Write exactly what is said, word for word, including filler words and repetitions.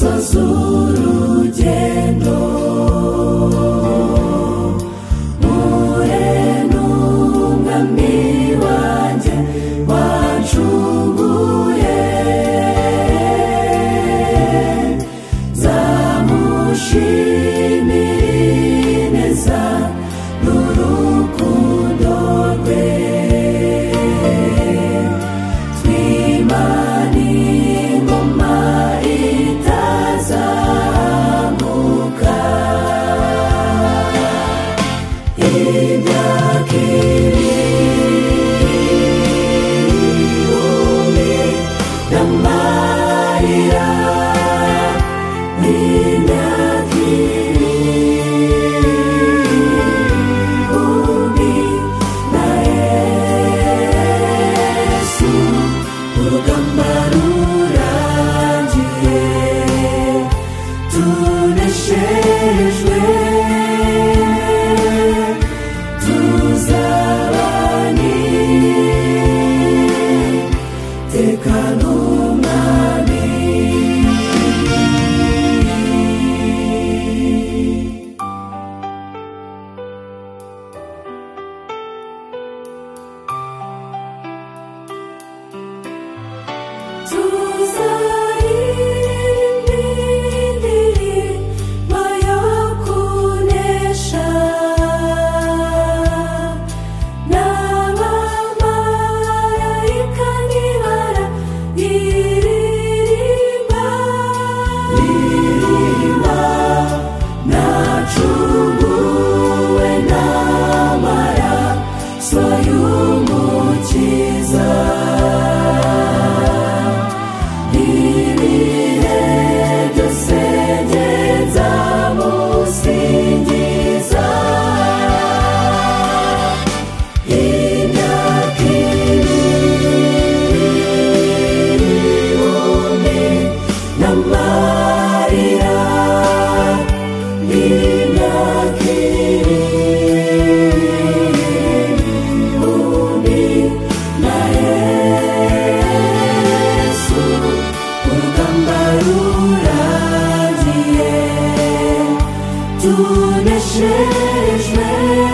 soza urugendo mpure n'umwami wanjye wancunguye nzamushimira ineza n'urukundo rwe twimana ingoma itazamuka imyaka ibihumbi n'amarira imyaka ibihumbi na Yesu urugamba rurangiye tuneshejwe tuzabana iteka n'umwami tuzaririmba indirimbo yo kunesha n'abamarayika nibarairirimba ririmba nacunguwe n'amaraso y'umukiza ibihe byose ngenza musingiza imyaka ibihumbi n'amarira imyaka ibihumbi na Yesu urugamba rurangiye tuneshejwe